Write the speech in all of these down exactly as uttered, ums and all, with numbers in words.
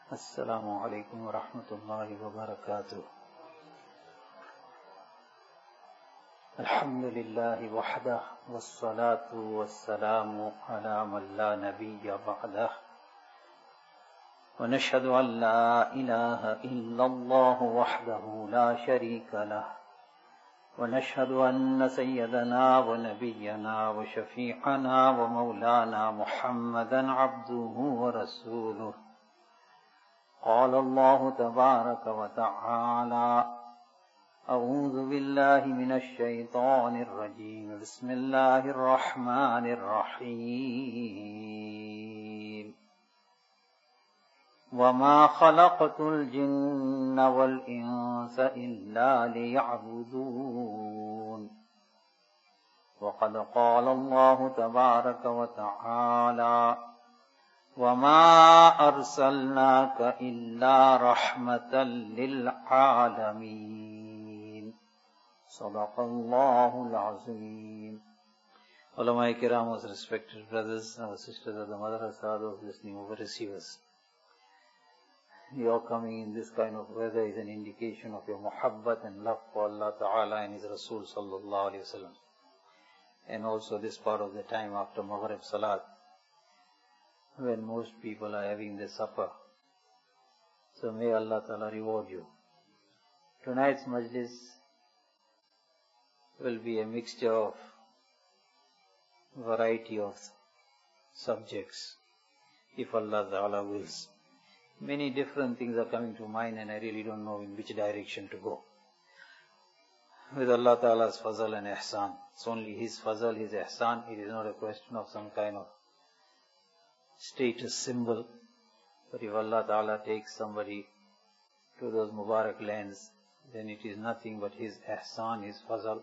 السلام عليكم ورحمة الله وبركاته. الحمد لله وحده والصلاة والسلام على من لا نبي بعده، ونشهد أن لا إله إلا الله وحده لا شريك له، ونشهد أن سيدنا ونبينا وشفيعنا ومولانا محمدا عبده ورسوله. قال الله تبارك وتعالى: أعوذ بالله من الشيطان الرجيم، بسم الله الرحمن الرحيم. وما خلقت الجن والإنس إلا ليعبدون. وقد قال الله تبارك وتعالى: وما أرسلناك إلا رحمة للعالمين. صدق الله العظيم. Ulama Kiram, most respected brothers and sisters of the Madrasa, those listening over receivers, your coming in this kind of weather is an indication of your muhabbat and love for Allah Ta'ala and His Rasul Sallallahu Alaihi Wasallam. And also this part of the time after Maghrib Salat, when most people are having their supper. So may Allah Ta'ala reward you. Tonight's majlis will be a mixture of variety of subjects, if Allah Ta'ala wills. Many different things are coming to mind and I really don't know in which direction to go. With Allah Ta'ala's fazal and ihsan. It's only His fazal, His ihsan. It is not a question of some kind of status symbol. But if Allah Ta'ala takes somebody to those Mubarak lands, then it is nothing but His ihsan, His fazal.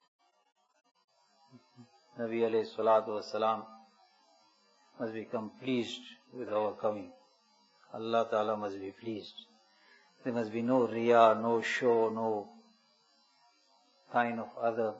Nabi alayhi salatu wasalam must become pleased with our coming. Allah Ta'ala must be pleased. There must be no riya, no show, no kind of other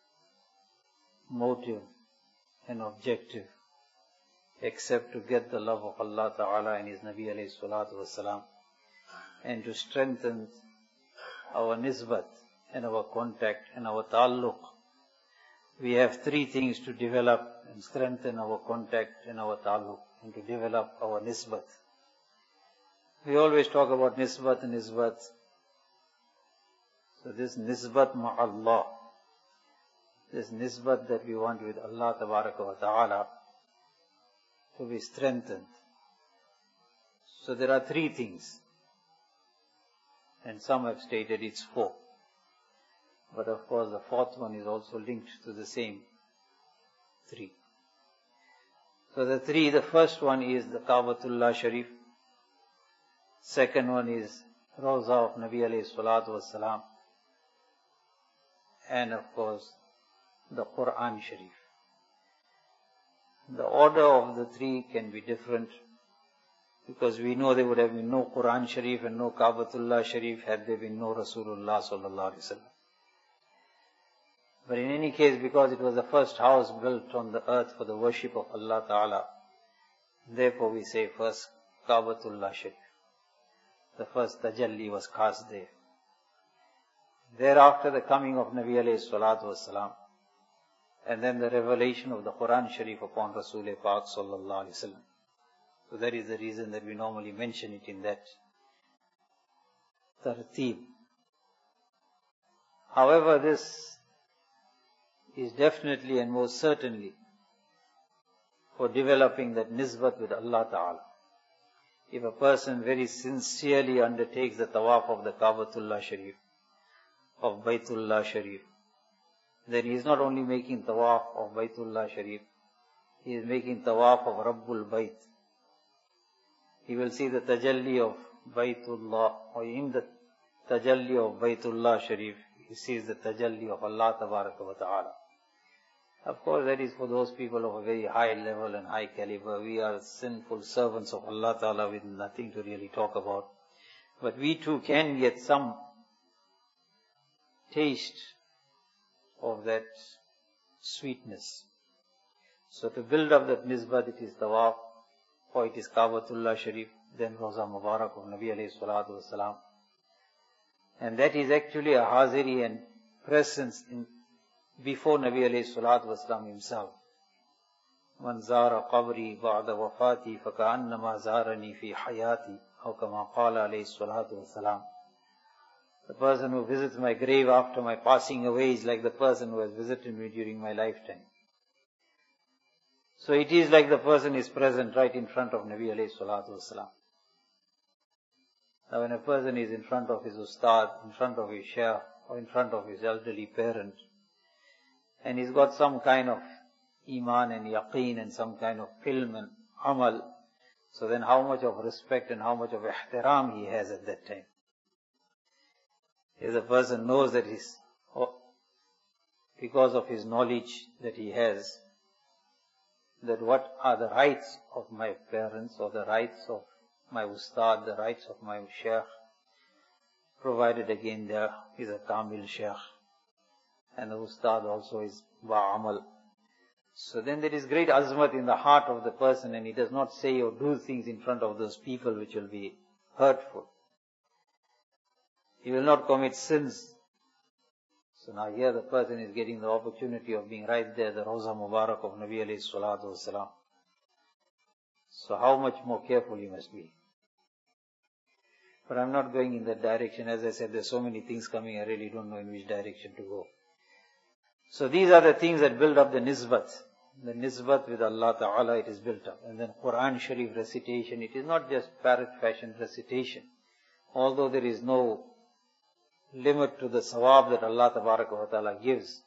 motive and objective except to get the love of Allah Ta'ala and His Nabi alayhi salatu wasalam, and to strengthen our nisbat and our contact and our ta'alluq. We have three things to develop and strengthen our contact and our ta'alluq and to develop our nisbat. We always talk about nisbat and nisbat. So this nisbat ma'allah, this nisbat that we want with Allah Tabaraka wa Ta'ala, to be strengthened. So there are three things. And some have stated it's four. But of course the fourth one is also linked to the same three. So the three, the first one is the Kaabatullah Sharif. Second one is Rawza of Nabi alayhi salatu wassalam. And of course the Quran Sharif. The order of the three can be different because we know there would have been no Quran Sharif and no Kaabatullah Sharif had there been no Rasulullah Sallallahu Alaihi Wasallam. But in any case, because it was the first house built on the earth for the worship of Allah Ta'ala, therefore we say first Kaabatullah Sharif. The first tajalli was cast there. Thereafter the coming of Nabi alayhi salatu wassalam, and then the revelation of the Quran Sharif upon Rasul Pak Sallallahu Alaihi Wasallam. So that is the reason that we normally mention it in that tarteeb. However, this is definitely and most certainly for developing that nisbat with Allah Ta'ala. If a person very sincerely undertakes the tawaf of the Kaabatullah Sharif, of Baytullah Sharif, then he is not only making tawaf of Baytullah Sharif, he is making tawaf of Rabbul Bayt. He will see the tajalli of Baytullah, or in the tajalli of Baytullah Sharif, he sees the tajalli of Allah Tabaraka wa Ta'ala. Of course, that is for those people of a very high level and high caliber. We are sinful servants of Allah Ta'ala with nothing to really talk about. But we too can get some taste of that sweetness. So to build up that nisbat, it is tawaf, or it is Kaabatullah Sharif. then Rawza Mubarak of Nabi alayhi salatu wasalam. And that is actually a haziri and presence in, before Nabi alayhi salatu wasalam himself. Man zara qabri ba'da wafati faka'annama zarani fi hayati, aw kama qala alayhi salatu wasalam. The person who visits my grave after my passing away is like the person who has visited me during my lifetime. So it is like the person is present right in front of Nabi alayhi salatu wasalam. Now when a person is in front of his ustad, in front of his shaykh, or in front of his elderly parent, and he's got some kind of iman and yaqeen and some kind of ilm and amal, so then how much of respect and how much of ihtiram he has at that time. If the person knows that he's, because of his knowledge that he has, that what are the rights of my parents or the rights of my ustad, the rights of my shaykh, provided again there is a kamil shaykh and the ustad also is ba'amal. So then there is great azmat in the heart of the person, and he does not say or do things in front of those people which will be hurtful. He will not commit sins. So now here the person is getting the opportunity of being right there, the Rawza Mubarak of Nabi alayhi salatu wasalam. So how much more careful he must be. But I'm not going in that direction. As I said, there's so many things coming, I really don't know in which direction to go. So these are the things that build up the nisbat. The nisbat with Allah Ta'ala, it is built up. And then Quran Sharif recitation, it is not just parrot fashion recitation. Although there is no limit to the sawab that Allah Ta'ala gives,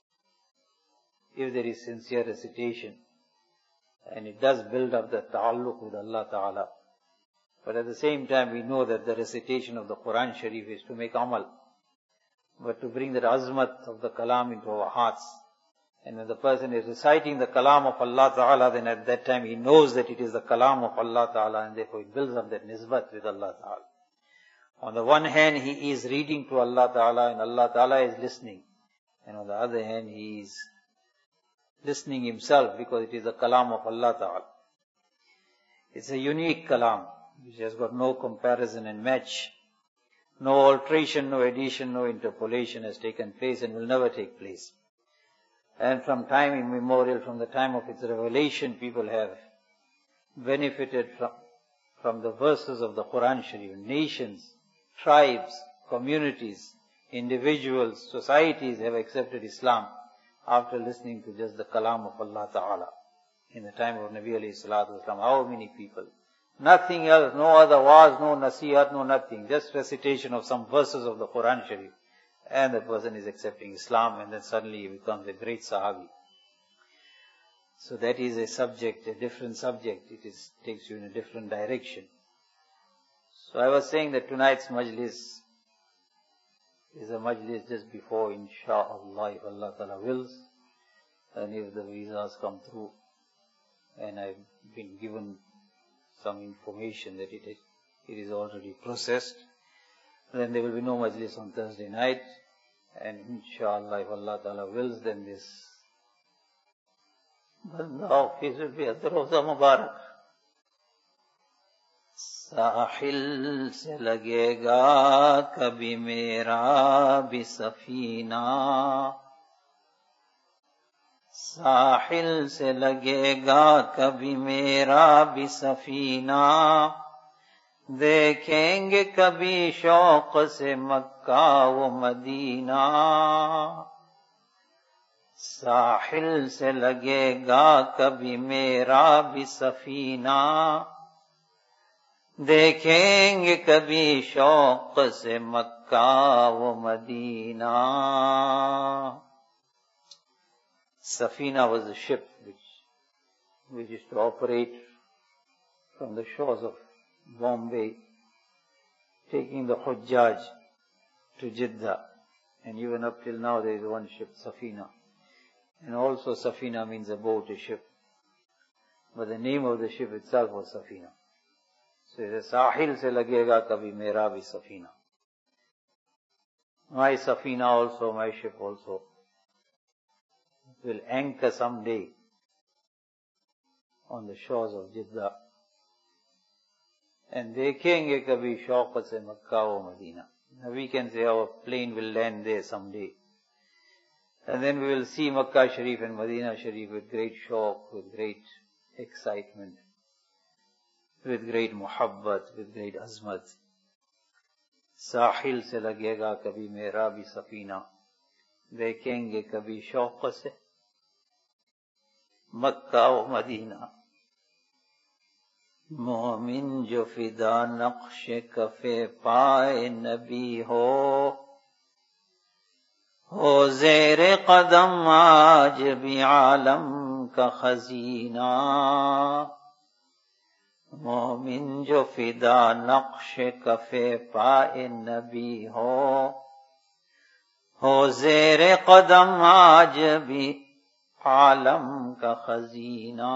if there is sincere recitation, and it does build up the ta'alluq with Allah Ta'ala. But at the same time, we know that the recitation of the Quran Sharif is to make amal, but to bring that azmat of the kalam into our hearts. And when the person is reciting the kalam of Allah Ta'ala, then at that time he knows that it is the kalam of Allah Ta'ala, and therefore it builds up that nisbat with Allah Ta'ala. On the one hand, he is reading to Allah Ta'ala, and Allah Ta'ala is listening. And on the other hand, he is listening himself, because it is the kalam of Allah Ta'ala. It's a unique kalam, which has got no comparison and match. No alteration, no addition, no interpolation has taken place and will never take place. And from time immemorial, from the time of its revelation, people have benefited from, from the verses of the Quran Sharif. Nations, tribes, communities, individuals, societies have accepted Islam after listening to just the kalam of Allah Ta'ala. In the time of Nabi alayhi salatu wasalam, how many people? Nothing else, no other waz, no nasihat, no nothing. Just recitation of some verses of the Quran Sharif. And the person is accepting Islam, and then suddenly he becomes a great Sahabi. So that is a subject, a different subject. It is, takes you in a different direction. So I was saying that tonight's majlis is a majlis just before, insha'Allah, if Allah Ta'ala wills, and if the visas come through, and I've been given some information that it is, it is already processed, then there will be no majlis on Thursday night, and insha'Allah, if Allah Ta'ala wills, then this banda office will be at the Rawza Mubarak. साहिल से लगेगा कभी मेरा भी सफीना, साहिल से लगेगा कभी मेरा भी सफीना, देखेंगे कभी शौक से मक्का व मदीना, साहिल से लगेगा कभी मेरा भी सफीना, देखेंगे कभी शौक से मक्का व Medina. Safina was a ship which, which used to operate from the shores of Bombay, taking the Hujjaj to Jeddah. And even up till now there is one ship, Safina. And also Safina means a boat, a ship. But the name of the ship itself was Safina. So it says, Sahil se lagega kabhi mera bhi Safina. My Safina also, my ship also, will anchor someday on the shores of Jeddah. And देखेंगे कभी शौक से Mecca व Medina. Now we can say our plane will land there someday. And then we will see Makkah Sharif and Medina Sharif with great shock, with great excitement, with great muhabbat, with great azmat. साहिल से लगेगा कभी मेरा भी सफीना, देखेंगे कभी शौक से Mecca व मदीना. मोमिन जो फिदा नक्श कफे पाए नबी हो, हो ज़ेरे कदम आज भी आलम का खजीना. मोमिन जो फिदा नक्श कफे पाए नबी हो, हो ज़ेरे कदम आज भी आलम का खजीना.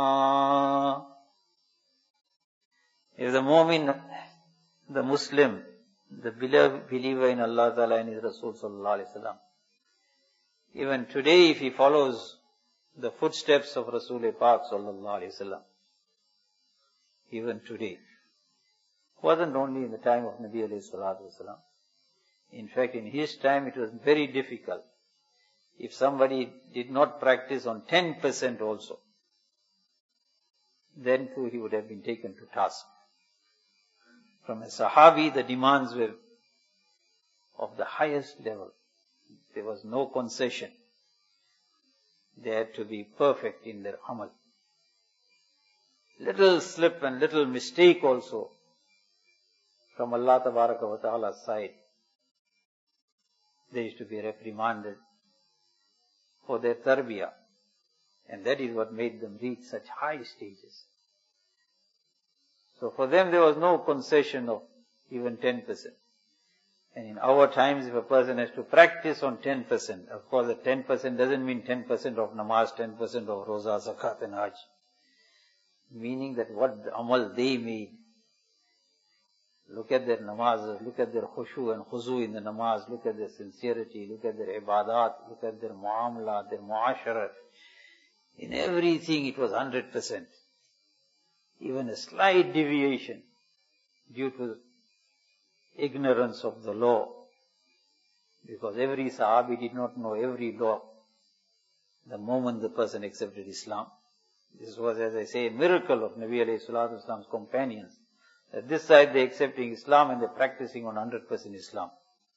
If the Mu'min, the Muslim, the believer in Allah Ta'ala and His Rasul Sallallahu Alaihi Wasallam, even today if he follows the footsteps of Rasul Pak Sallallahu Alaihi Wasallam, even today, wasn't only in the time of Nabi Alayhi Salatu Wasallam. In fact, in his time it was very difficult. If somebody did not practice on ten percent also, then too he would have been taken to task. From a Sahabi, the demands were of the highest level. There was no concession. They had to be perfect in their amal. Little slip and little mistake also from Allah Tabaraka wa Ta'ala's side, they used to be reprimanded for their tarbiyah. And that is what made them reach such high stages. So for them there was no concession of even ten percent. And in our times, if a person has to practice on ten percent, of course the ten percent doesn't mean ten percent of namaz, ten percent of roza, zakat and hajj. Meaning that what the amal they made. Look at their namaz, look at their khushu and khuzu in the namaz, look at their sincerity, look at their ibadat, look at their muamla, their muasharat. In everything it was one hundred percent. Even a slight deviation due to ignorance of the law, because every Sahabi did not know every law the moment the person accepted Islam. This was, as I say, a miracle of Nabi alayhi salatu Islam's companions. At this side they accepting Islam and they're practicing on one hundred percent Islam.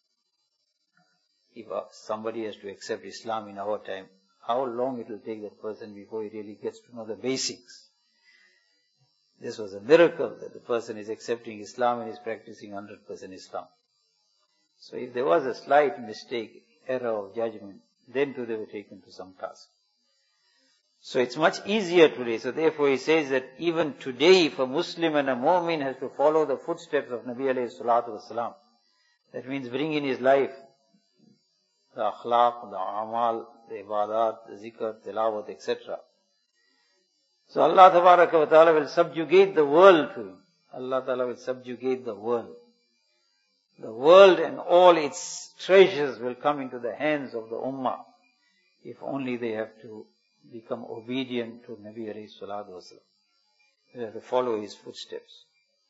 If somebody has to accept Islam in our time, how long it will take that person before he really gets to know the basics? This was a miracle that the person is accepting Islam and is practicing one hundred percent Islam. So if there was a slight mistake, error of judgment, then too they were taken to some task. So it's much easier today. So therefore he says that even today if a Muslim and a Mu'min has to follow the footsteps of Nabi alayhi salatu wasalam, that means bring in his life the akhlaq, the amal, the ibadat, the zikr, tilawat, et cetera. So Allah Tabaraka wa Ta'ala will subjugate the world to him. Allah Ta'ala will subjugate the world. The world and all its treasures will come into the hands of the ummah if only they have to become obedient to Nabi alayhi salatu wasalam. They have to follow his footsteps.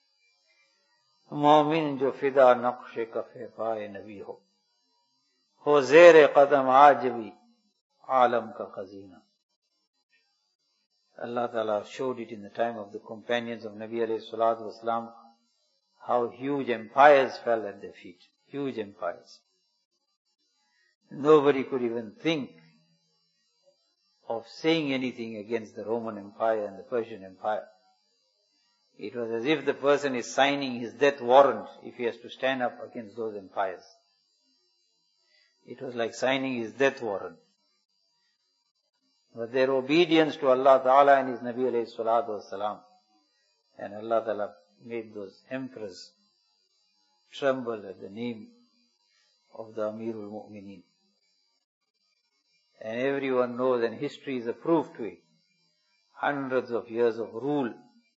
Mu'min jo fida naqsh kafe paaye nabi ho, ho zere qadam aaj bhi alam ka khazina. Allah Ta'ala showed it in the time of the companions of Nabi alayhi salatu wasalam, how huge empires fell at their feet. Huge empires. Nobody could even think of saying anything against the Roman Empire and the Persian Empire. It was as if the person is signing his death warrant if he has to stand up against those empires. It was like signing his death warrant. But their obedience to Allah Ta'ala and His Nabi alayhi salatu wasalam, and Allah Ta'ala made those emperors tremble at the name of the Amirul Mu'mineen. And everyone knows, and history is a proof to it, hundreds of years of rule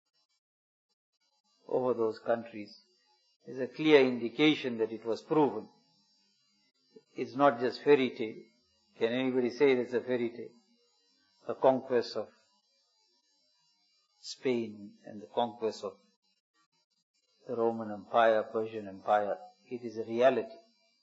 over those countries is a clear indication that it was proven. It's not just fairy tale. Can anybody say it's a fairy tale? The conquest of Spain and the conquest of the Roman Empire, Persian Empire. It is a reality.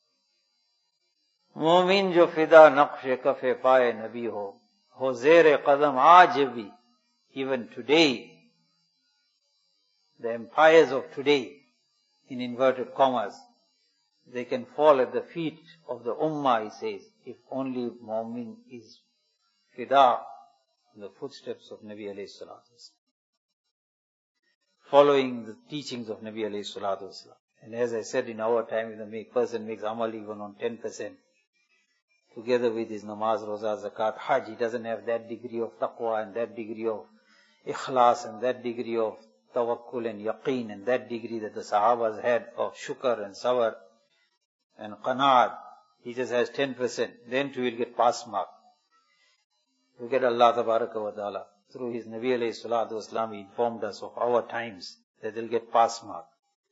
Mu'min jo fida naqsh kafe paaye nabi ho, ho zere qadam aaj bhi. Even today, the empires of today, in inverted commas, they can fall at the feet of the ummah, he says, if only mu'min is fida in the footsteps of Nabi alayhi salatu wasalam, following the teachings of Nabi alayhi salatu wasalam. And as I said, in our time, if the person makes amal even on ten percent, together with his namaz, roza, zakat, hajj, he doesn't have that degree of taqwa and that degree of ikhlas and that degree of tawakkul and yaqeen and that degree that the sahabas had of shukr and sabr and qanaat. He just has ten percent. Then too he'll get pass mark. We get Allah tabaraka wa ta'ala. Through his Nabi alayhi salatu wasalam, he informed us of our times that they'll get pass mark.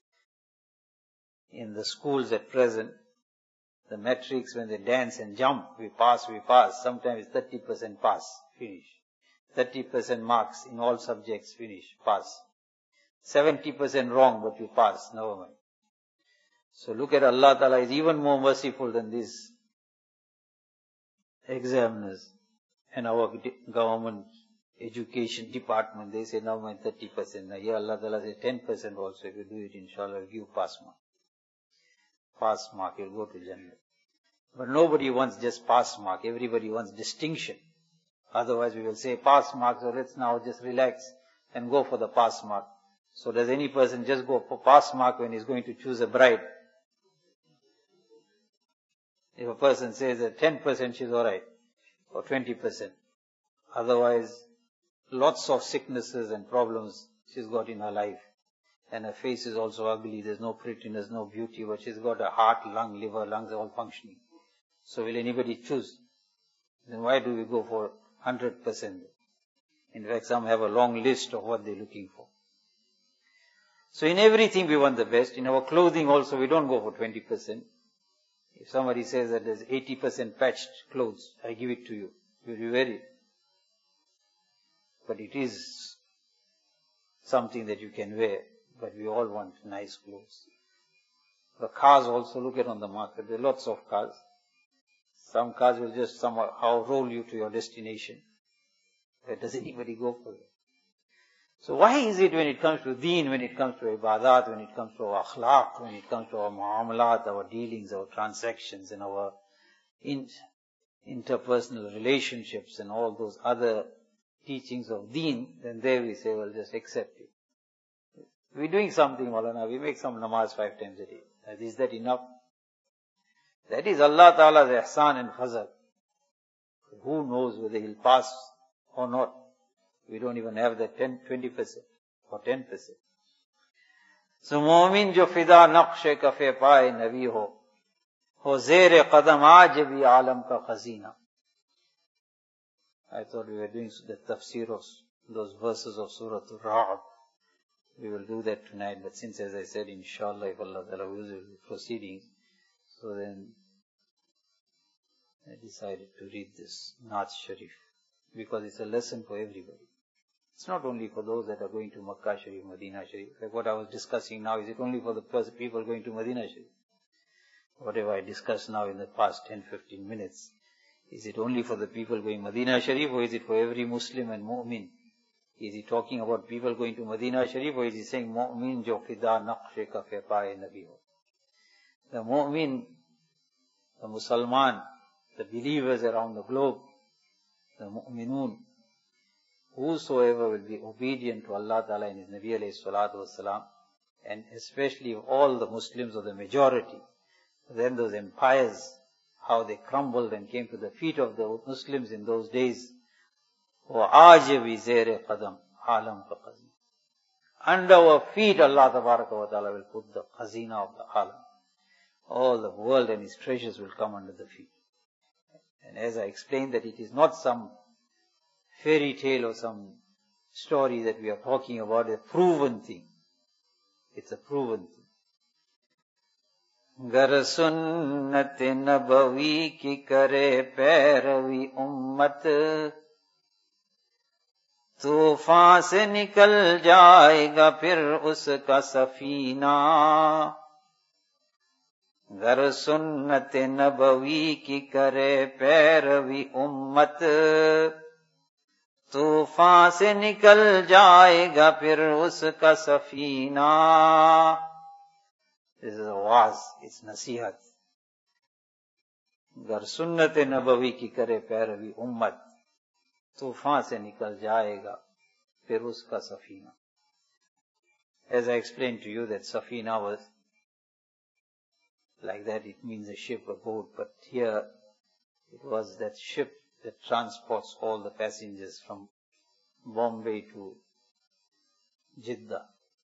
In the schools at present, the metrics, when they dance and jump, we pass, we pass. Sometimes it's thirty percent pass, finish. thirty percent marks in all subjects, finish, pass. seventy percent wrong, but you pass, never mind. So look at Allah Ta'ala is even more merciful than these examiners and our government education department. They say, never mind, thirty percent. Now here Allah Ta'ala says ten percent also. If you do it, inshallah, I'll give you pass mark. Pass mark, you'll go to Jannah. But nobody wants just pass mark. Everybody wants distinction. Otherwise we will say pass mark, so let's now just relax and go for the pass mark. So does any person just go for pass mark when he's going to choose a bride? If a person says that ten percent she's alright, or twenty percent. Otherwise, lots of sicknesses and problems she's got in her life. And her face is also ugly, there's no prettiness, no beauty, but she's got a heart, lung, liver, lungs are all functioning. So will anybody choose? Then why do we go for one hundred percent? In fact, some have a long list of what they're looking for. So in everything we want the best. In our clothing also we don't go for twenty percent. If somebody says that there's eighty percent patched clothes, I give it to you. Will you wear it? But it is something that you can wear. But we all want nice clothes. The cars also, look at on the market. There are lots of cars. Some cars will just somehow roll you to your destination. But does anybody go for it? So why is it when it comes to deen, when it comes to ibadat, when it comes to our akhlaq, when it comes to our muamalat, our dealings, our transactions and our in, interpersonal relationships and all those other teachings of deen, then there we say, well, just accept it. We're doing something, Maulana, we make some namaz five times a day. Is that enough? That is Allah Ta'ala's ihsan and fazl. Who knows whether he'll pass or not? We don't even have that ten, twenty percent or ten percent. So, mu'min jo fida naqsh kafe paaye nabi ho, ho zere qadam aaj bhi alam ka khazina. I thought we were doing the tafsir of those verses of Surah Al-Ra'd. We will do that tonight, but since, as I said, inshallah, if Allah Ta'ala wills, we will be proceeding. So then, I decided to read this Naat Sharif, because it's a lesson for everybody. It's not only for those that are going to Makkah Sharif, Medina Sharif. Like what I was discussing now, is it only for the people going to Medina Sharif? Whatever I discussed now in the past ten to fifteen minutes, is it only for the people going Medina Sharif, or is it for every Muslim and mu'min? Is he talking about people going to Medina Sharif, or is he saying mu'min jo fida naqsh kafe paaye nabi ho? The mu'min, the Musalman, the believers around the globe, the mu'minun, whosoever will be obedient to Allah Ta'ala and His Nabi alayhi salatu wasalam, and especially all the Muslims of the majority, then those empires, how they crumbled and came to the feet of the Muslims in those days, وَآجَ بِزَيْرِ قَدَمْ عَالَمْ كَقَزِينَ. Under our feet, Allah Tabaraka wa Ta'ala will put the khazina of the alam. All the world and its treasures will come under the feet. And as I explained, that it is not some fairy tale or some story that we are talking about, a proven thing. It's a proven thing. Gar sunnat nabawi ki kare pairavi ummat, तूफान से निकल जाएगा फिर उसका सफीना, गर सुन्नत नबवी की करे पैरवी उम्मत, तूफान से निकल जाएगा फिर उसका सफीना. This is a वाज, it's नसीहत. गर सुन्नत नबवी की करे पैरवी उम्मत, तूफान से निकल जाएगा फिर उसका Safina. As I explained to you that safina was like that, it means a ship, a boat, but here it was that ship that transports all the passengers from Bombay to Jeddah.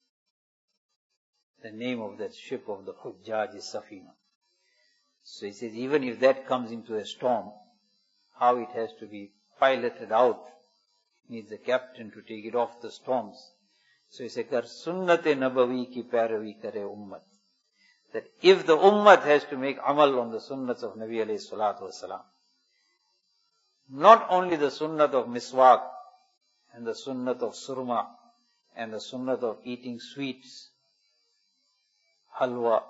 The name of that ship of the Hujjaj is Safina. So he says, even if that comes into a storm, how it has to be piloted out, needs a captain to take it off the storms. So he says, Kar sunnat-e nabawi ki pairavi kare ummat. That if the ummat has to make amal on the sunnats of Nabi alayhi salatu wasalam, not only the sunnat of miswak, and the sunnat of surma, and the sunnat of eating sweets, halwa,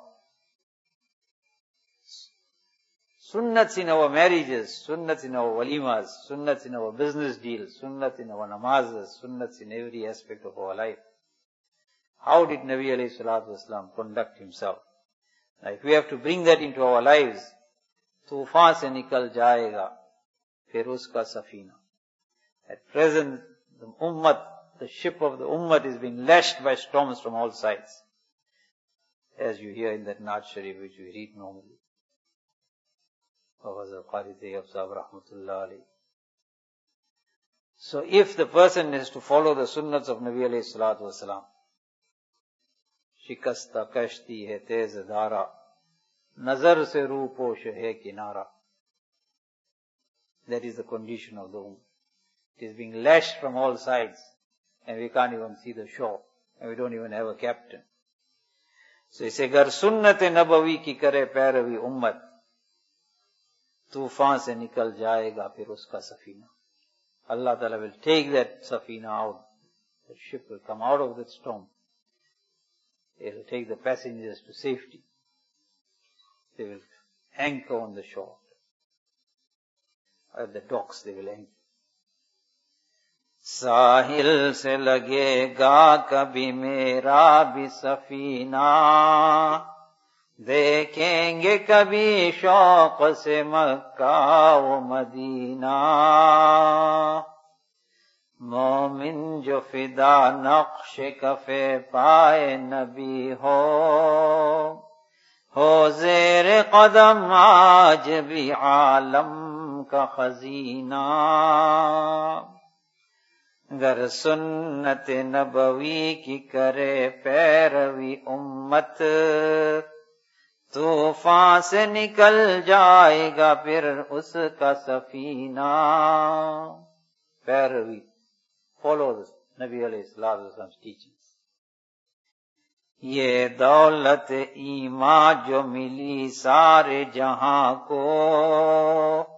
sunnats in our marriages, sunnats in our walimas, sunnats in our business deals, sunnats in our namazes, sunnats in every aspect of our life. How did Nabi alayhi salatu wasalam conduct himself? Now if we have to bring that into our lives, tufan se nikal jayega, fir uska safina. At present, the ummat, the ship of the ummat is being lashed by storms from all sides. As you hear in that Naat Sharif which we read normally. So if the person is to follow the sunnats of Nabi alayhi salatu wasalam, shikasta kashti hai tez dhara, nazar se rooposh hai kinara. That is the condition of the ummah. It is being lashed from all sides, and we can't even see the shore, and we don't even have a captain. So he says, Gar sunnat nabawi ki kare pairavi ummat, tufan se nikal jayega fir uska safina. Allah Ta'ala will take that safina out. The ship will come out of that storm. It will take the passengers to safety. They will anchor on the shore. At the docks they will anchor. साहिल से लगेगा कभी मेरा भी सफीना, देखेंगे कभी शौक से Mecca व मदीना. मोमिन जो फिदा नक्श कफे पाए नबी हो, हो ज़ेर कदम आज भी आलम का खजीना. गर सुन्नत नबवी की करे पैरवी उम्मत, तूफान से निकल जाएगा फिर उसका सफीना. पैरवी, follow this Nabi alayhi salatu wasalam's teachings. ये दौलत ईमान जो मिली सारे जहां को,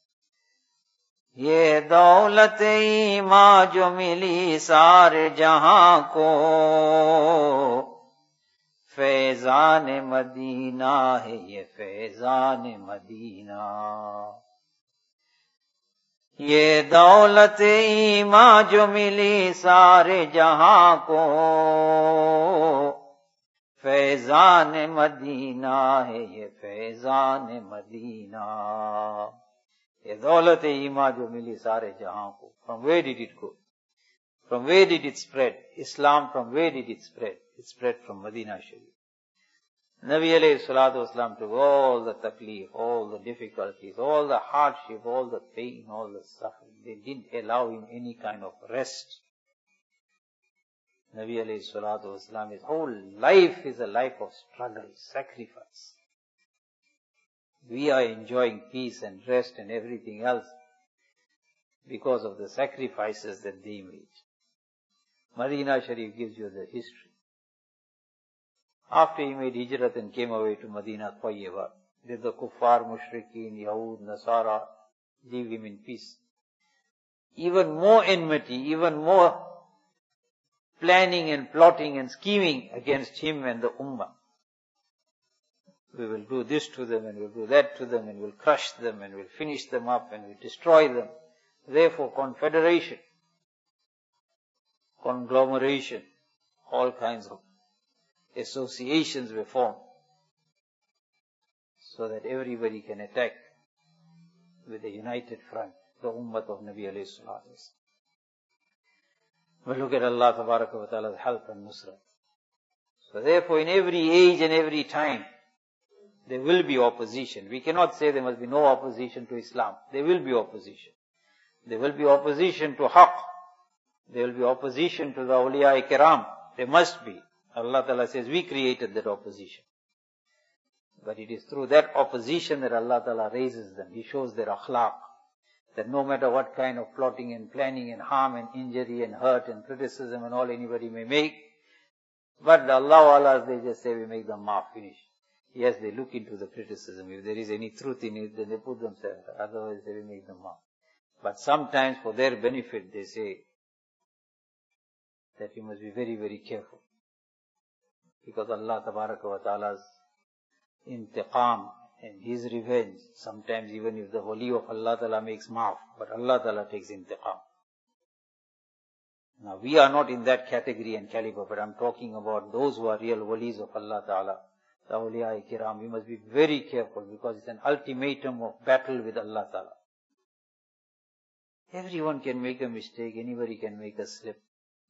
ये दौलत ईमान जो मिली सारे जहां को, फैजान मदीना है ये फैजान मदीना. ये दौलत ईमान जो मिली सारे जहां को, फैजान मदीना है ये फैजान मदीना. ये दौलत ईमान जो मिली सारे जहां को. From where did it go? From where did it spread? Islam, from where did it spread? It spread from Medina Sharif. Nabi alayhi salatu wasalam took all the taklif, all the difficulties, all the hardship, all the pain, all the suffering. They didn't allow him any kind of rest. Nabi alayhi salatu wasalam, his whole life is a life of struggle, sacrifice. We are enjoying peace and rest and everything else because of the sacrifices that they made. Medina Sharif gives you the history. After he made hijrat and came away to Medina Tayyibah, did the kuffar, mushrikeen, Yahud, Nasara leave him in peace? even more enmity, even more planning and plotting and scheming against him and the ummah. We will do this to them and we'll do that to them and we'll crush them and we'll finish them up and we'll destroy them. Therefore, confederation, conglomeration, all kinds of associations were formed so that everybody can attack with a united front, the ummah of Nabi alayhi salatu wasalam. But look at Allah tabaraka wa ta'ala's help and nusra. So therefore, in every age and every time, there will be opposition. We cannot say there must be no opposition to Islam. There will be opposition. There will be opposition to haqq. There will be opposition to the awliya kiram. There must be. Allah Ta'ala says we created that opposition. But it is through that opposition that Allah Ta'ala raises them. He shows their akhlaq. That no matter what kind of plotting and planning and harm and injury and hurt and criticism and all anybody may make, but the Allah Allahs, they just say we make them maaf, finish. Yes, they look into the criticism. If there is any truth in it, then they put themselves. Otherwise, they will make them maaf. But sometimes for their benefit, they say that you must be very, very careful. Because Allah Tabaraka wa Ta'ala's intiqam and His revenge, sometimes even if the wali of Allah Ta'ala makes maaf, but Allah Ta'ala takes intiqam. Now we are not in that category and caliber, but I'm talking about those who are real walis of Allah Ta'ala, the awliya kiram. We must be very careful because it's an ultimatum of battle with Allah Ta'ala. Everyone can make a mistake, anybody can make a slip.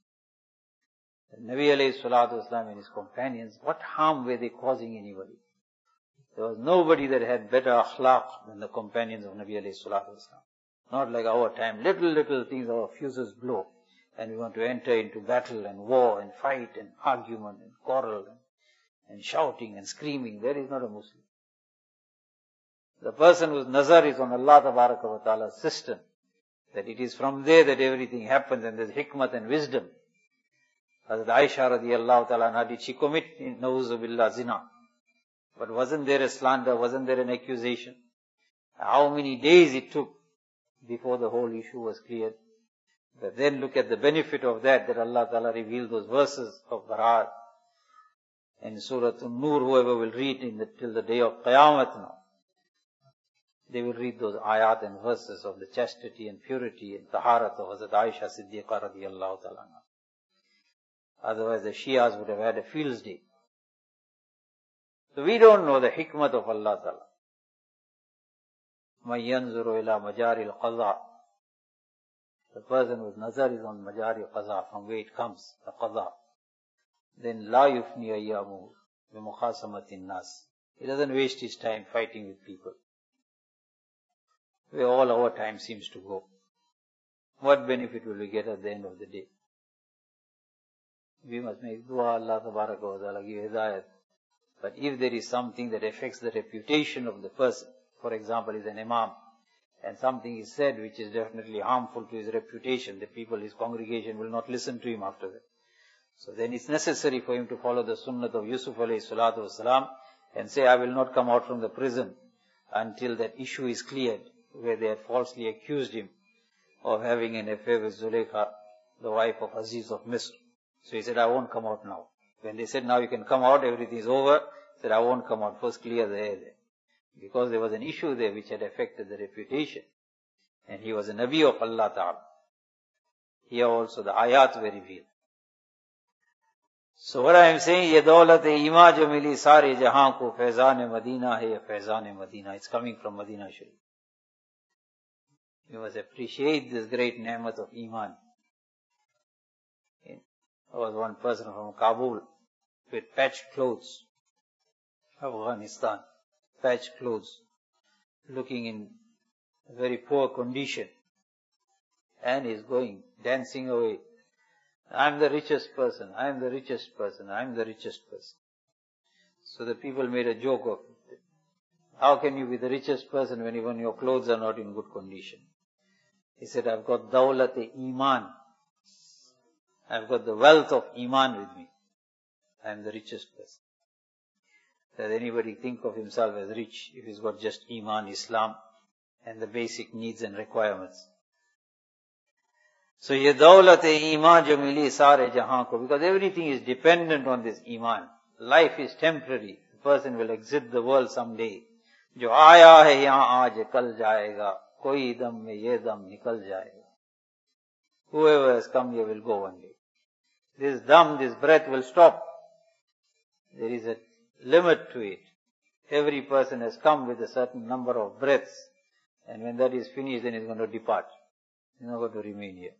Nabi alayhi salatu wasalam and his companions, what harm were they causing anybody? There was nobody that had better akhlaq than the companions of Nabi alayhi salatu wasalam. Not like our time, little, little things, our fuses blow. And we want to enter into battle and war and fight and argument and quarrel and, and shouting and screaming. There is not a Muslim. The person whose nazar is on Allah Tabaraka wa Ta'ala's system, that it is from there that everything happens and there's hikmat and wisdom. Hazrat Aisha radiyallahu ta'ala anha, did she commit na'uzu billah zina? But wasn't there a slander? Wasn't there an accusation? How many days it took before the whole issue was cleared? But then look at the benefit of that, that Allah Ta'ala revealed those verses of Barat. And Surah An-Nur, whoever will read in the, till the day of Qiyamah now, they will read those ayat and verses of the chastity and purity and taharat of Hazrat Aisha Siddiqa radiyallahu ta'ala. Otherwise the Shias would have had a field's day. So we don't know the hikmat of Allah Ta'ala. مَنْ يَنْظُرُ إِلَى مَجَارِ الْقَضَى. The person whose nazar is on majari qaza, from where it comes, the qaza. Then la yufni ayyamu bi mukhasamatin nas. He doesn't waste his time fighting with people. Where all our time seems to go. What benefit will we get at the end of the day? We must make dua, Allah Tabaraka wa Ta'ala give hidayat. But if there is something that affects the reputation of the person, for example, is an imam, and something is said which is definitely harmful to his reputation, the people, his congregation will not listen to him after that. So then it's necessary for him to follow the sunnah of Yusuf alayhi salatu wasalam and say, I will not come out from the prison until that issue is cleared, where they had falsely accused him of having an affair with Zulaykha, the wife of Aziz of Misr. So he said, I won't come out now. When they said, now you can come out, everything is over, he said, I won't come out, first clear the air there. Because there was an issue there which had affected the reputation. And he was a Nabi of Allah Ta'ala. Here also the ayat were revealed. So what I am saying, ye daulat-e-ima jo mili sare jahan ko faizan-e Madina hai, faizan-e Madina. It's coming from Madina Sharif. You must appreciate this great ni'mat of Iman. There was one person from Kabul with patched clothes, Afghanistan. Patched clothes, looking in a very poor condition, and he's going, dancing away. I'm the richest person, I'm the richest person, I'm the richest person. So the people made a joke of it. How can you be the richest person when even your clothes are not in good condition? He said, I've got dawlat-e-iman. I've got the wealth of iman with me. I'm the richest person. Does anybody think of himself as rich if he's got just Iman, Islam, and the basic needs and requirements? So ye dawlat-e-iman jo mili sare jahan ko, because everything is dependent on this iman. Life is temporary. The person will exit the world someday. Jo aaya hai yahan aaj kal jayega, koi dam mein ye dam nikal jayega. Whoever has come here will go one day. This dam, this breath will stop. There is a limit to it. Every person has come with a certain number of breaths, and when that is finished, then he is going to depart. He is not going to remain here.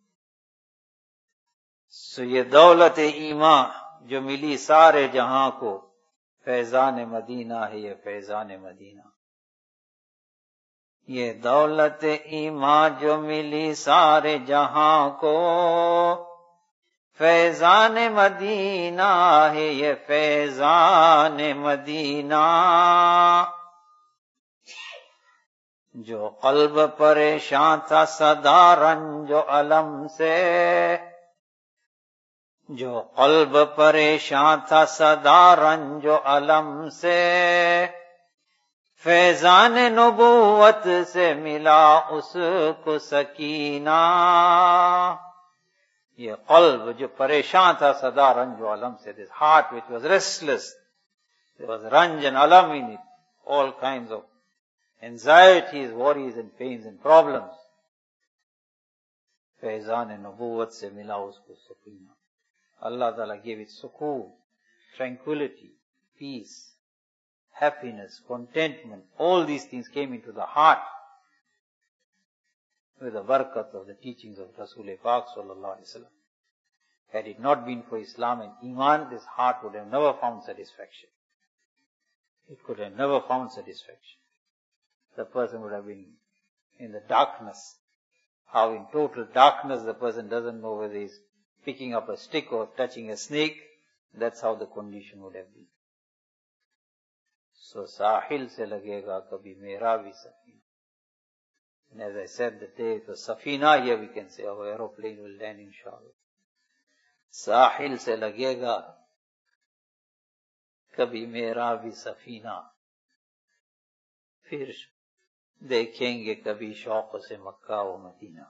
So ye dawlat-e-iman jo mili sare jahan ko, faizan-e-Madina hai ye faizan-e-Madina. ये दौलत ईमान जो मिली सारे जहां को, Faizan Medina है ये Faizan Medina. जो कल्ब परेशान था सदा रंजो अलम से, जो कल्ब परेशान था सदा रंजो अलम से, फैजान नबूवत से मिला उसको सकीना. ये कल्ब जो परेशान था सदा रंज अलम से, this heart which was restless, there was ranj and alam in it, all kinds of anxieties, worries and pains and problems. Faizan नबूवत से मिला उसको Sakina. Allah Ta'ala gave it sukoon, tranquility, peace, happiness, contentment. All these things came into the heart with the barakat of the teachings of Rasul Pak sallallahu alaihi wasallam. Had it not been for Islam and Iman, this heart would have never found satisfaction. It could have never found satisfaction. The person would have been in the darkness. How in total darkness the person doesn't know whether he's picking up a stick or touching a snake. That's how the condition would have been. So sahil se lagega kabhi mera bhi safina. And as I said that day, the safina, here we can say our aeroplane will land inshallah. Sahil se lagega kabhi mera bhi safina. फिर देखेंगे कभी शौक से Mecca व Medina.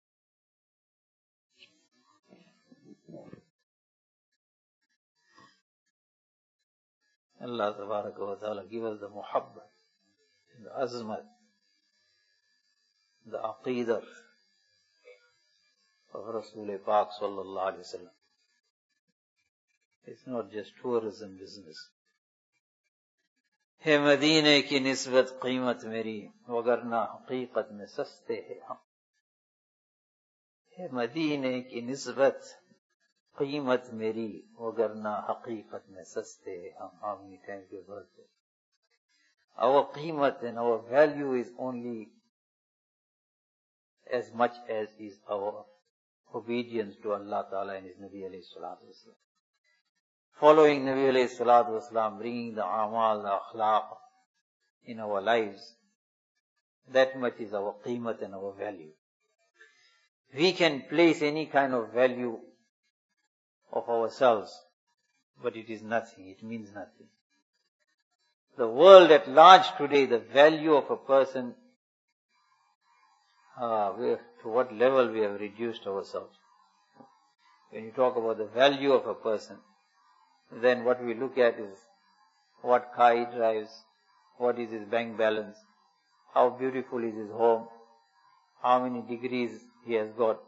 Allah Tabaraka wa Ta'ala give us the muhabbat, the azmat, the aqidah of Rasul Pak sallallahu alaihi wasallam. It's not just tourism business. है मदीने की निस्बत कीमत मेरी, वगरना हकीकत में सस्ते हैं हम. है मदीने की निस्बत कीमत मेरी, वगरना हकीकत में सस्ते हैं हम. How many times we have heard that? Our कीमत and our value is only as much as is our obedience to Allah Ta'ala and His Nabi alayhi salatu wasalam. Following Nabi alayhi salatu wasalam, bringing the amal, the akhlaq in our lives, that much is our qimat and our value. We can place any kind of value of ourselves, but it is nothing, it means nothing. The world at large today, the value of a person, uh, we have, to what level we have reduced ourselves. When you talk about the value of a person, then what we look at is what car he drives, what is his bank balance, how beautiful is his home, how many degrees he has got.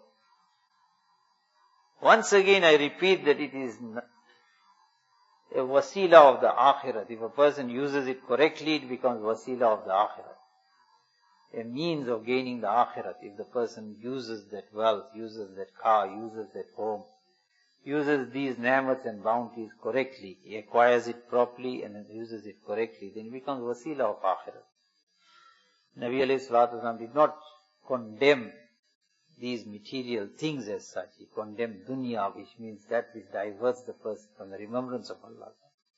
Once again I repeat that it is a wasila of the akhirat. If a person uses it correctly, it becomes wasila of the akhirat. A means of gaining the akhirat. If the person uses that wealth, uses that car, uses that home, uses these ni'mats and bounties correctly, he acquires it properly and uses it correctly, then it becomes wasila of akhirat. Nabi alayhi salatu wasalam did not condemn these material things as such. He condemned dunya, which means that which diverts the person from the remembrance of Allah.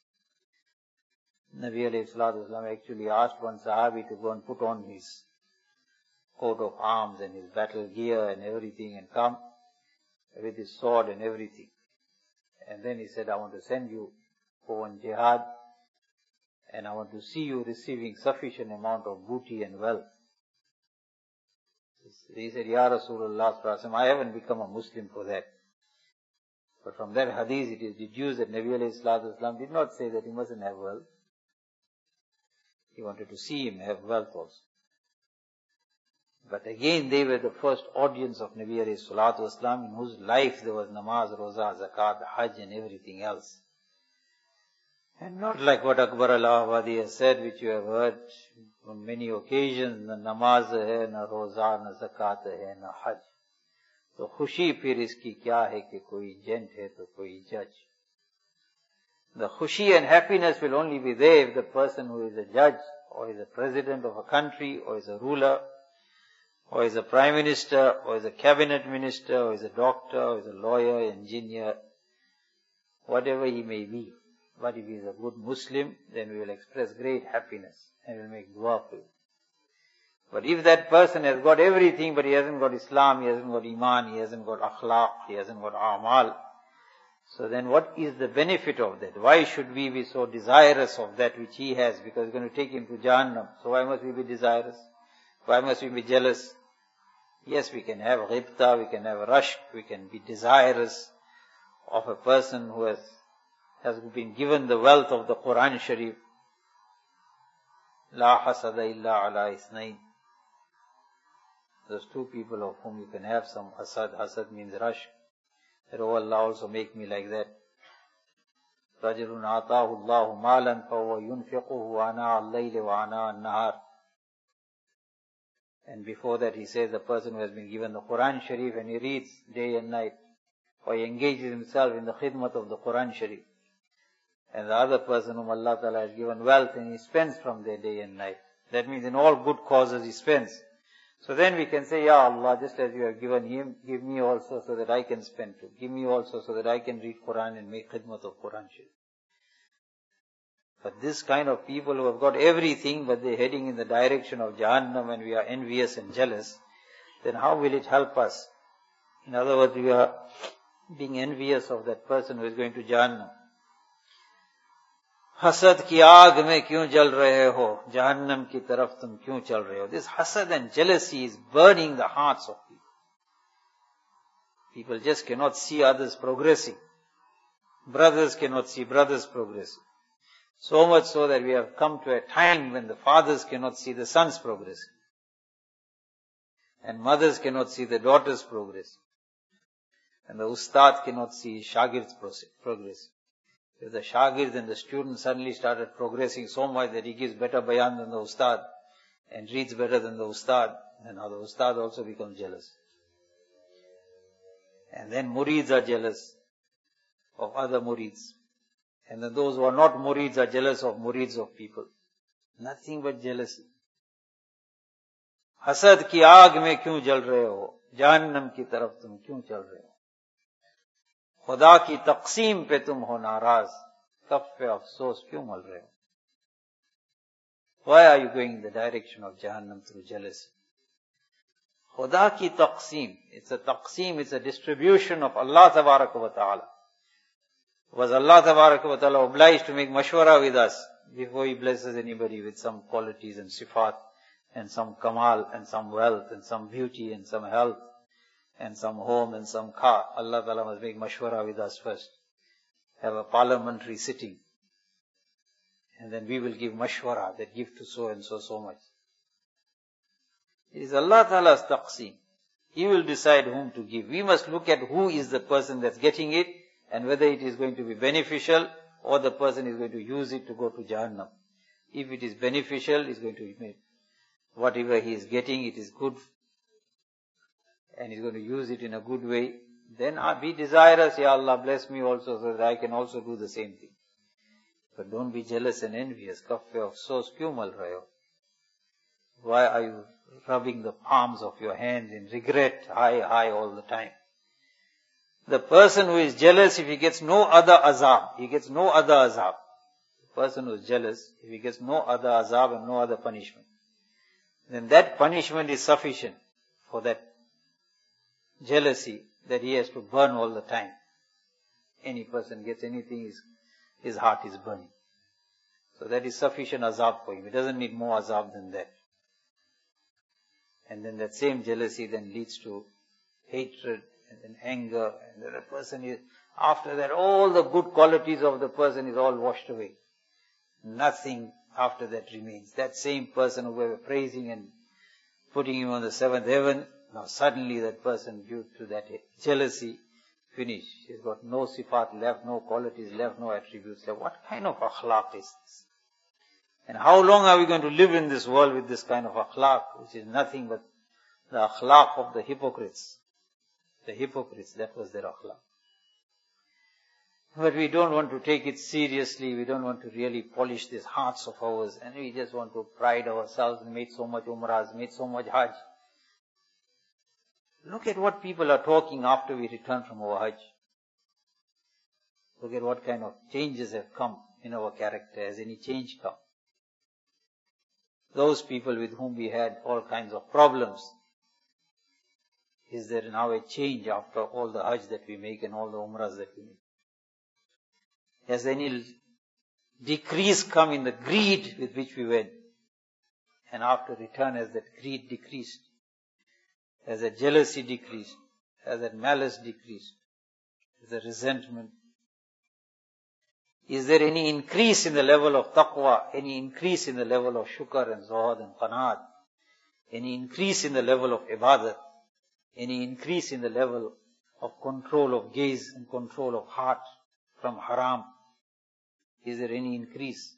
Nabi alayhi salatu wasalam actually asked one sahabi to go and put on his coat of arms and his battle gear and everything and come with his sword and everything. And then he said, I want to send you for one jihad and I want to see you receiving sufficient amount of booty and wealth. He said, Ya Rasulullah sallallahu alaihi wasallam, I haven't become a Muslim for that. But from that hadith it is deduced that Nabi alayhi salatu wasallam did not say that he mustn't have wealth. He wanted to see him have wealth also. But again they were the first audience of Nabi alayhi salatu wasallam in whose life there was namaz, roza, zakat, hajj and everything else. And not like what Akbar al-Ahwadi has said, which you have heard on many occasions, na namaz hai, na roza, na zakat hai, na hajj. So khushi phir iski kya hai ki koi gent hai to koi judge. The khushi and happiness will only be there if the person who is a judge, or is a president of a country, or is a ruler, or is a prime minister, or is a cabinet minister, or is a doctor, or is a lawyer, engineer, whatever he may be. But if he is a good Muslim, then we will express great happiness and will make dua for him. But if that person has got everything, but he hasn't got Islam, he hasn't got Iman, he hasn't got Akhlaq, he hasn't got A'mal, so then what is the benefit of that? Why should we be so desirous of that which he has? Because it's going to take him to Jahannam. So why must we be desirous? Why must we be jealous? Yes, we can have ghibta, we can have rashk, we can be desirous of a person who has has been given the wealth of the Quran Sharif. La hasada illa ala isnain. Those two people of whom you can have some hasad. Hasad means rush. That, oh Allah, also make me like that. Rajulun ataahu Allahu malan fahuwa yunfiquhu ana al-layli wa ana al-nahar. And before that he says the person who has been given the Quran Sharif and he reads day and night, or he engages himself in the khidmat of the Quran Sharif. And the other person whom Allah Ta'ala has given wealth and he spends from their day and night. That means in all good causes he spends. So then we can say, Ya Allah, just as you have given him, give me also so that I can spend too. Give me also so that I can read Quran and make khidmat of Quran Sharif. But this kind of people who have got everything but they're heading in the direction of Jahannam and we are envious and jealous, then how will it help us? In other words, we are being envious of that person who is going to Jahannam. Hasad ki aag mein kyun jal rahe ho? Jahannam ki taraf tum kyun chal rahe ho? This hasad and jealousy is burning the hearts of people. People just cannot see others progressing. Brothers cannot see brothers progressing. So much so that we have come to a time when the fathers cannot see the sons progressing. And mothers cannot see the daughters progressing. And the ustad cannot see shagirds progressing. If the shagird and the student suddenly started progressing so much that he gives better bayan than the ustad and reads better than the ustad, then now the ustad also becomes jealous. And then murids are jealous of other murids. And then those who are not murids are jealous of murids of people. Nothing but jealousy. Hasad ki aag mein kyun jal rahe ho? Jahannam ki taraf tum kyun chal rahe ho? Khuda ki taqseem pe tum ho naraz. Kaf pe afsos kyun mal rahe ho? Why are you going in the direction of Jahannam through jealousy? Khuda ki taqseem. It's a taqseem, it's a distribution of Allah Tabaraka wa Ta'ala. Was Allah Tabaraka wa Ta'ala obliged to make mashwara with us before He blesses anybody with some qualities and sifat and some kamal and some wealth and some beauty and some health and some home and some car? Allah Ta'ala must make mashwara with us first. Have a parliamentary sitting. And then we will give mashwara, that give to so and so so much. It is Allah Ta'ala's taqseem. He will decide whom to give. We must look at who is the person that's getting it, and whether it is going to be beneficial or the person is going to use it to go to Jahannam. If it is beneficial, he is going to make whatever he is getting, it is good, and he is going to use it in a good way. Then be desirous, Ya Allah, bless me also so that I can also do the same thing. But don't be jealous and envious. Kaffe afsos kyun mal rahe ho? Why are you rubbing the palms of your hands in regret high, high all the time? The person who is jealous, if he gets no other azab, he gets no other azab. The person who is jealous, if he gets no other azab and no other punishment, then that punishment is sufficient for that jealousy that he has to burn all the time. Any person gets anything, his, his heart is burning. So that is sufficient azab for him. He doesn't need more azab than that. And then that same jealousy then leads to hatred and then anger. And then the person is, after that, all the good qualities of the person is all washed away. Nothing after that remains. That same person who we were praising and putting him on the seventh heaven, now suddenly that person, due to that jealousy, finished. He's got no sifat left, no qualities left, no attributes left. What kind of akhlaq is this? And how long are we going to live in this world with this kind of akhlaq, which is nothing but the akhlaq of the hypocrites? The hypocrites, that was their akhlaq. But we don't want to take it seriously, we don't want to really polish these hearts of ours, and we just want to pride ourselves and made so much umrahs, made so much hajj. Look at what people are talking after we return from our hajj. Look at what kind of changes have come in our character. Has any change come? Those people with whom we had all kinds of problems, is there now a change after all the hajj that we make and all the umrahs that we make? Has any decrease come in the greed with which we went? And after return, has that greed decreased? Has that jealousy decreased? Has that malice decreased? Has the resentment? Is there any increase in the level of taqwa? Any increase in the level of shukr and zuhud and qanaat? Any increase in the level of ibadat? Any increase in the level of control of gaze and control of heart from haram? Is there any increase?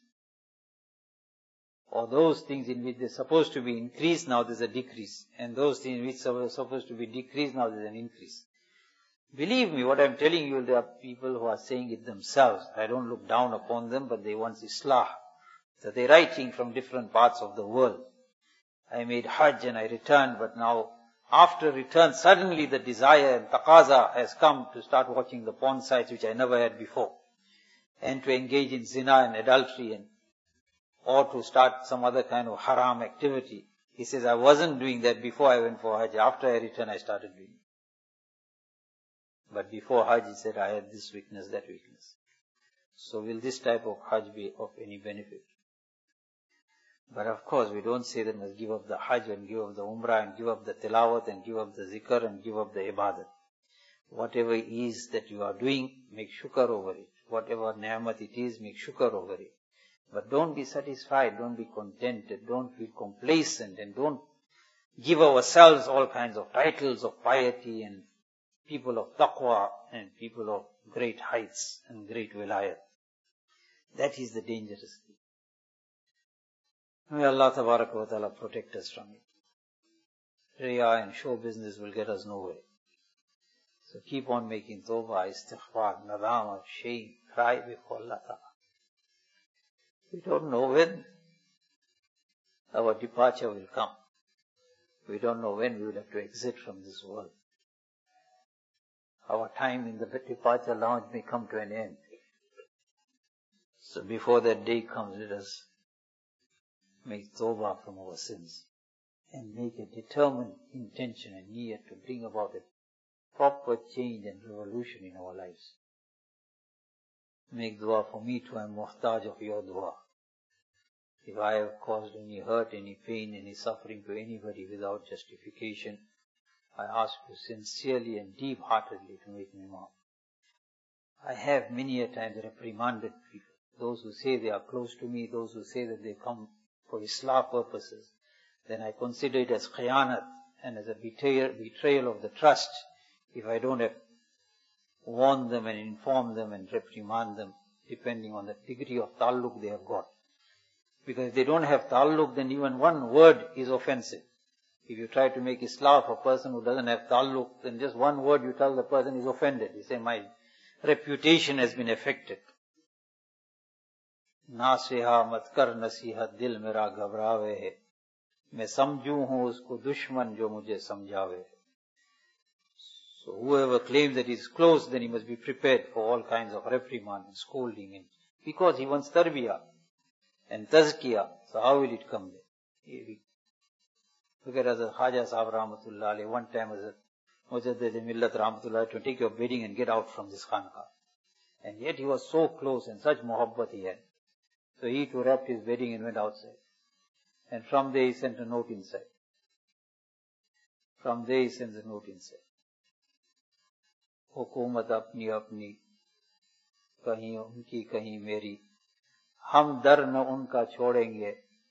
Or those things in which they're supposed to be increased, now there's a decrease. And those things in which are supposed to be decreased, now there's an increase. Believe me, what I'm telling you, there are people who are saying it themselves. I don't look down upon them, but they want islah. So they're writing from different parts of the world. I made hajj and I returned, but now after return, suddenly the desire and taqaza has come to start watching the porn sites, which I never had before. And to engage in zina and adultery, and or to start some other kind of haram activity. He says, I wasn't doing that before I went for hajj. After I returned, I started doing it. But before hajj, he said, I had this weakness, that weakness. So will this type of hajj be of any benefit? But of course, we don't say that must give up the hajj and give up the umrah and give up the tilawat and give up the zikr and give up the ibadat. Whatever it is that you are doing, make shukr over it. Whatever ni'mat it is, make shukr over it. But don't be satisfied, don't be contented, don't be complacent, and don't give ourselves all kinds of titles of piety and people of taqwa and people of great heights and great wilayat. That is the dangerous thing. May Allah tabaraka wa ta'ala protect us from it. Riya and show business will get us nowhere. So keep on making tawbah, istighfar, nadama, shame, cry before Allah ta'ala. We don't know when our departure will come. We don't know when we will have to exit from this world. Our time in the departure lounge may come to an end. So before that day comes, let us make tawbah from our sins and make a determined intention and niyyah to bring about a proper change and revolution in our lives. Make dua for me too, I'm muhtaj of your dua. If I have caused any hurt, any pain, any suffering to anybody without justification, I ask you sincerely and deep-heartedly to make me maaf. I have many a time reprimanded people, those who say they are close to me, those who say that they come for Islah purposes. Then I consider it as khiyanat and as a betrayal, betrayal of the trust if I don't have warned them and informed them and reprimand them, depending on the degree of ta'alluq they have got. Because if they don't have ta'alluq, then even one word is offensive. If you try to make islah for a person who doesn't have ta'alluq, then just one word you tell the person is offended. You say, my reputation has been affected. Nasiha mat kar nasihat dil mera ghabrave hai. Main samjhu hu usko dushman jo mujhe samjhave. So whoever claims that he is close, then he must be prepared for all kinds of reprimand and scolding. And because he wants tarbiyah and tazkiyah, so how will it come there? Look at Hazrat Khaja Sahib Rahmatullah alayhi. One time Hazrat Mujaddid Millat Rahmatullah to take your bedding and get out from this khanqah. And yet he was so close and such muhabbat he had. So he too wrapped his bedding and went outside. And from there he sent a note inside. From there he sends a note inside. हुकूमत अपनी अपनी, कहीं उनकी कहीं मेरी, हम दर न उनका छोड़ेंगे,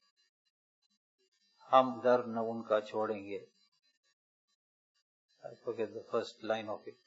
हम दर न उनका छोड़ेंगे. I forget the first line of it.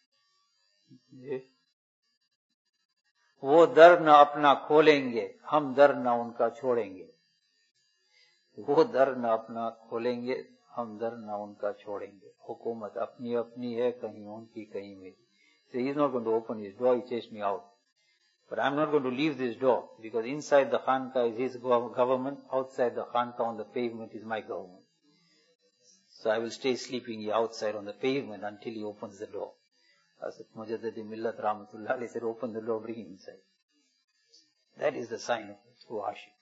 वो दर न अपना खोलेंगे, हम दर न उनका छोड़ेंगे. वो दर न अपना खोलेंगे, हम दर न उनका छोड़ेंगे. हुकूमत अपनी अपनी है, कहीं उनकी कहीं मेरी. So he is not going to open his door, he chased me out. But I am not going to leave this door, because inside the Khanka is his government, outside the Khanka on the pavement is my government. So I will stay sleeping here outside on the pavement until he opens the door. I said, Mujaddadi Millat Rahmatullah alayhi said, open the door, bring him inside. That is the sign of true ashik.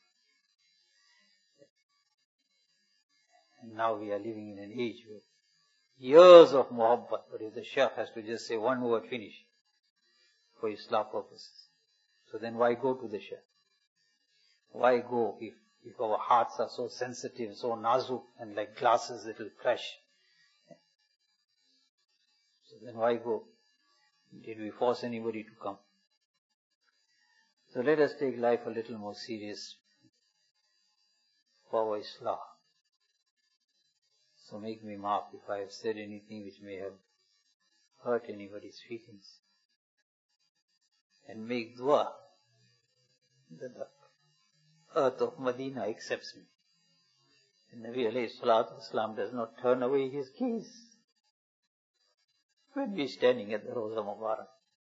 And now we are living in an age where years of muhabbat, but if the Shaykh has to just say one word, finish, for Islam purposes. So then why go to the Shaykh? Why go if, if our hearts are so sensitive, so nazuk, and like glasses that will crash? So then why go? Did we force anybody to come? So let us take life a little more serious for our Islah. So make me maaf if I have said anything which may have hurt anybody's feelings. And make dua that the earth of Medina accepts me. And Nabi alayhi salatu wasalam does not turn away his gaze when we are standing at the Rawza Mubarak.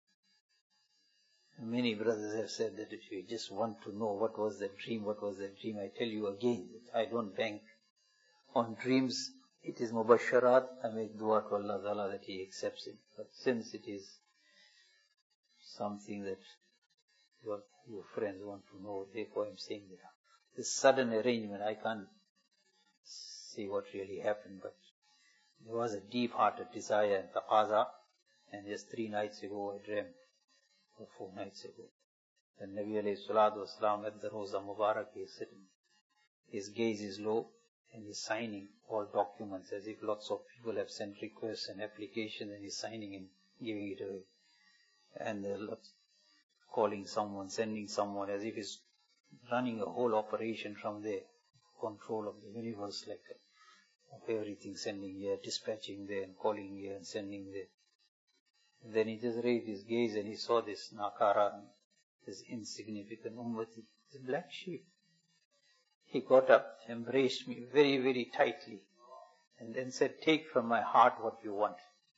Many brothers have said that if you just want to know what was the dream, what was the dream, I tell you again that I don't bank on dreams. It is mubasharat. I make dua to Allah Ta'ala that He accepts it. But since it is something that your, your friends want to know, therefore I'm saying that this sudden arrangement, I can't see what really happened, but there was a deep-hearted desire and taqaza, and just three nights ago I dreamt, or four nights ago, the Nabi alayhi salatu wasalam at the Rawza Mubarak, he is sitting. His gaze is low, and he's signing all documents as if lots of people have sent requests and applications, and he's signing and giving it away. And there are lots, calling someone, sending someone, as if he's running a whole operation from there, control of the universe, like of everything, sending here, dispatching there, and calling here, and sending there. And then he just raised his gaze and he saw this nakara, this insignificant ummati, this black sheep. He got up, embraced me very, very tightly, and then said, take from my heart what you want.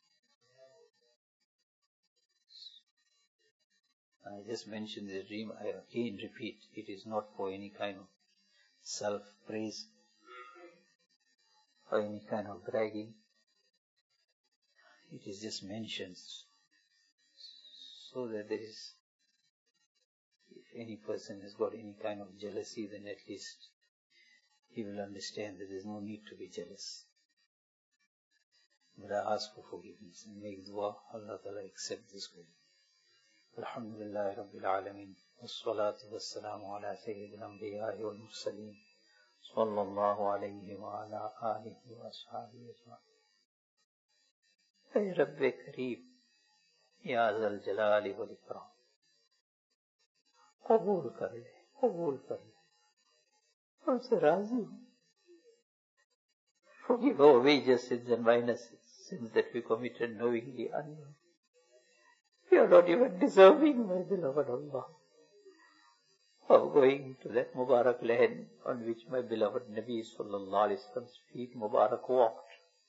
I just mentioned this dream, I again repeat, it is not for any kind of self-praise or any kind of bragging. It is just mentioned so that there is, if any person has got any kind of jealousy, then at least he will understand that there is no need to be jealous. But I ask for forgiveness and make dua, Allah Ta'ala accept this good. Alhamdulillah Rabbil Alameen. Wassalatu wassalamu ala sayyidil anbiya'i wal mursaleen. Sallallahu alayhi wa ala alihi wa ashabihi ajma'in. Hey Rabbi Kareem, Ya Zal Jalali wal Ikram. Qabool kar le, qabool kar le. हमसे राजी हो. Forgive our wages, sins and minuses, sins that we committed knowingly, unknowingly. We are not even deserving, my beloved Allah, of going to that Mubarak land on which my beloved Nabi Sallallahu Alaihi Wasallam's feet Mubarak walked.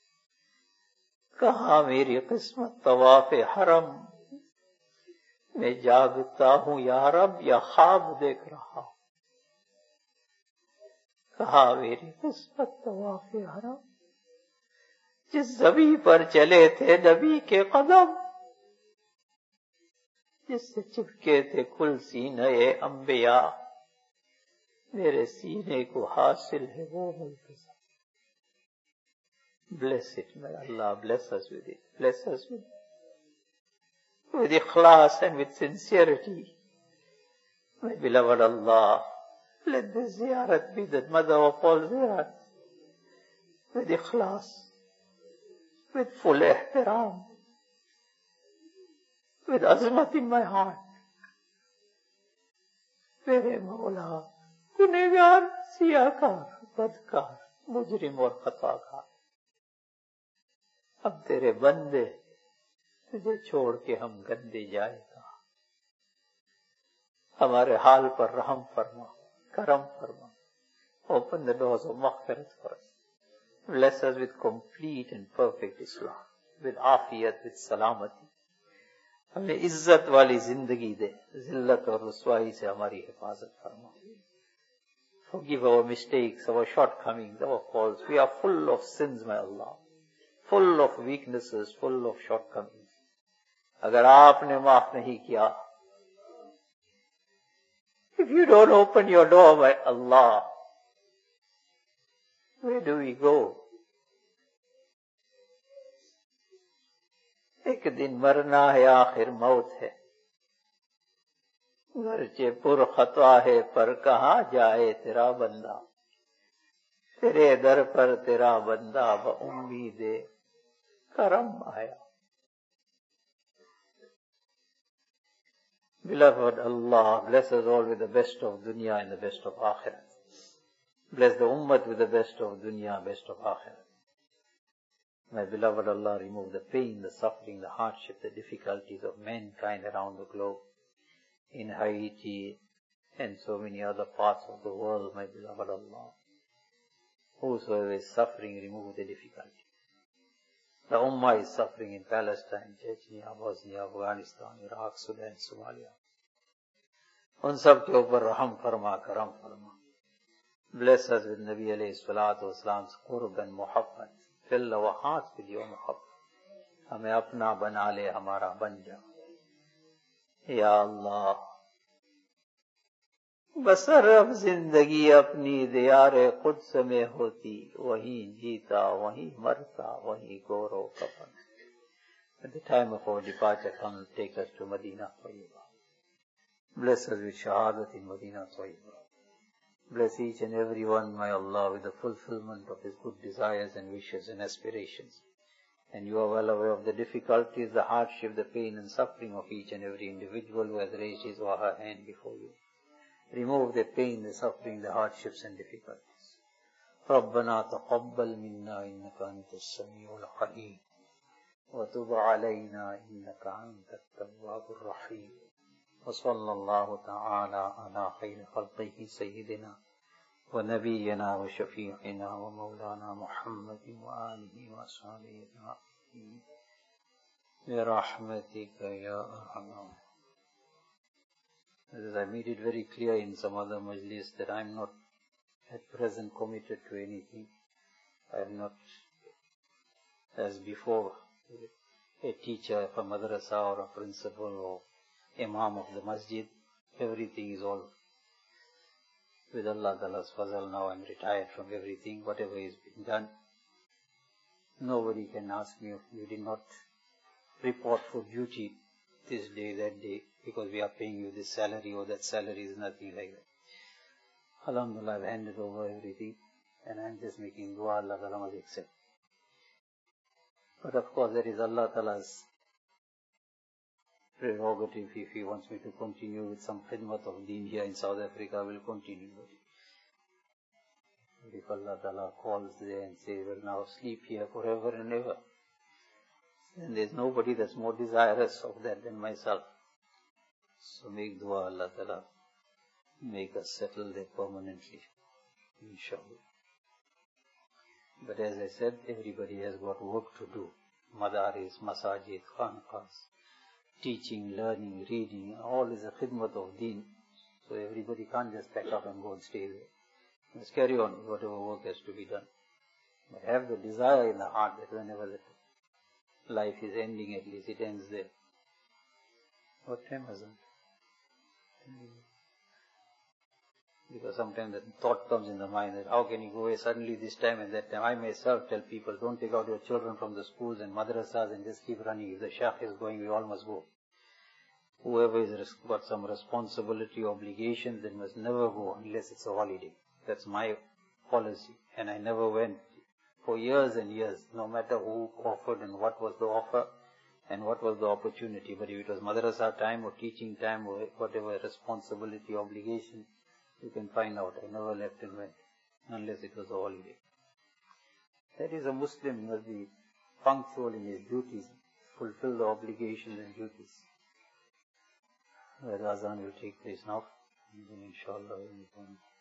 कहा मेरी किस्मत तवाफ़े हरम मैं जागता हूँ या रब या ख्वाब देख रहा हूँ. कहा मेरी किस्मत तवाफ़े हरम, जिस ज़मीन पर चले थे नबी के कदम, जिससे चिपके थे कुल सीने अंबिया, मेरे सीने को हासिल है वो मुल्क. Bless it, may Allah bless us with it. Bless us with it. With ikhlas and with sincerity. My beloved Allah, let this ziyarat be the mother of all ziyarats. With ikhlas, with full ihtiram, with azmat in my heart. मेरे मौला गुनहगार, सियाकार, बदकार, मुजरिम और खताकार, अब तेरे बंदे तुझे छोड़ के हम गंदे जाएगा, हमारे हाल पर रहम फरमा, करम फरमा. Open the doors of maghfirat for us. Bless us with complete and perfect Islam, with afiyat, with salamati. हमें इज्जत वाली जिंदगी दे, जिल्लत और रुसवाई से हमारी हिफाजत फरमा. Forgive our mistakes, our shortcomings, our faults. We are full of sins, my Allah. Full of weaknesses, full of shortcomings. अगर आपने माफ नहीं किया, if you don't open your door, my Allah, where do we go? एक दिन मरना है, आखिर मौत है. गरचे पुर खता है, पर कहाँ जाए तेरा बंदा. तेरे दर पर तेरा बंदा ब उम्मीदे करम आया. Beloved Allah, bless us all with the best of dunya and the best of akhirat. Bless the ummah with the best of dunya, best of akhirat. My beloved Allah, remove the pain, the suffering, the hardship, the difficulties of mankind around the globe, in Haiti and so many other parts of the world, my beloved Allah. Whosoever is suffering, remove the difficulty. The Ummah is suffering in Palestine, Chechnya, Bosnia, Afghanistan, Iraq, Sudan, Somalia. उन सब के ऊपर रहम फरमा, करम फरमा. Bless us with Nabi alayhi salatu wasalam's qurb and muhabbat. Fill our hearts with your muhabbat. हमें अपना बना ले, हमारा बन जा. या अल्लाह, बसर अब जिंदगी अपनी दियारे कुद्स में होती, वहीं जीता, वहीं मरता, वहीं गोरो कफन. At the time of our departure, come take us to Medina Tayyiba. Bless us with shahadat in Medina Tayyiba. Bless each and every one, my Allah, with the fulfillment of his good desires and wishes and aspirations. And you are well aware of the difficulties, the hardship, the pain and suffering of each and every individual who has raised his or her hand before you. Remove the pain, the suffering, the hardships and difficulties. ربنا تقبل منا إنك أنت السميع العليم وتب علينا إنك أنت التواب الرحيم وصلى الله تعالى على خير خلقه سيدنا ونبينا وشفيعنا ومولانا محمد وآله وصحبه أجمعين برحمتك يا أرحم. As I made it very clear in some other majlis that I am not at present committed to anything. I am not, as before, a teacher of a madrasa or a principal or imam of the masjid. Everything is all with Allah Ta'ala's fazal. Now I am retired from everything. Whatever is being done, nobody can ask me if you did not report for duty this day, that day, because we are paying you this salary or that salary. Is nothing like that. Alhamdulillah, I've handed over everything and I'm just making dua, Allah Ta'ala must accept. But of course there is Allah Ta'ala's prerogative. If He wants me to continue with some khidmat of deen here in South Africa, I will continue with it. But if Allah Ta'ala calls there and says, well, now sleep here forever and ever, then there's nobody that's more desirous of that than myself. So make dua, Allah Ta'ala make us settle there permanently, inshallah. But as I said, everybody has got work to do. Madaris, masajid, khanqas, teaching, learning, reading, all is a khidmat of deen. So everybody can't just pack up and go and stay there. Let's carry on with whatever work has to be done. But have the desire in the heart that whenever the life is ending, at least it ends there. What time was it? Because sometimes the thought comes in the mind that how can you go away suddenly this time and that time. I myself tell people, don't take out your children from the schools and madrasas and just keep running. If the Shaykh is going, we all must go. Whoever has got some responsibility, obligations, then must never go unless it's a holiday. That's my policy. And I never went for years and years, no matter who offered and what was the offer and what was the opportunity. But if it was madrasa time or teaching time or whatever responsibility, obligation, you can find out. I never left and went, unless it was a holiday. That is, a Muslim, he must be punctual in his duties, fulfill the obligations and duties. The Azan will take place now, and then inshallah we will